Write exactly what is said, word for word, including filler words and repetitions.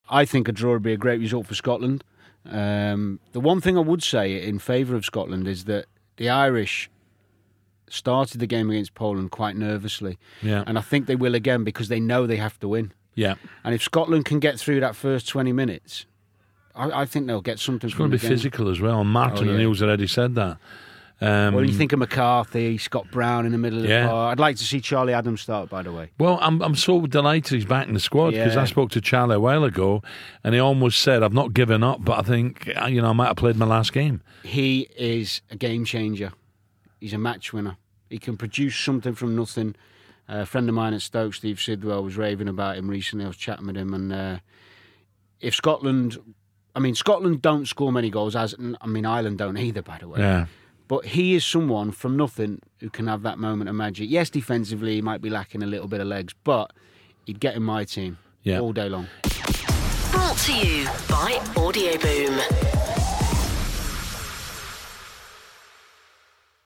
I think a draw would be a great result for Scotland. Um, the one thing I would say in favour of Scotland is that the Irish started the game against Poland quite nervously. Yeah. And I think they will again because they know they have to win. Yeah. And if Scotland can get through that first twenty minutes, I, I think they'll get something It's from going to the be game. physical as well. Martin Oh, yeah. O'Neill's already said that. Um, Well, you think of McCarthy, Scott Brown in the middle of Yeah. the park. I'd like to see Charlie Adams start, by the way. Well, I'm I'm so delighted he's back in the squad because Yeah. I spoke to Charlie a while ago and he almost said, I've not given up, but I think, you know, I might have played my last game. He is a game changer. He's a match winner. He can produce something from nothing. Uh, a friend of mine at Stoke, Steve Sidwell, was raving about him recently. I was chatting with him, and uh, if Scotland, I mean, Scotland don't score many goals, as I mean, Ireland don't either, by the way. Yeah. But he is someone from nothing who can have that moment of magic. Yes, defensively, he might be lacking a little bit of legs, but he'd get in my team Yeah. all day long. Brought to you by Audio Boom.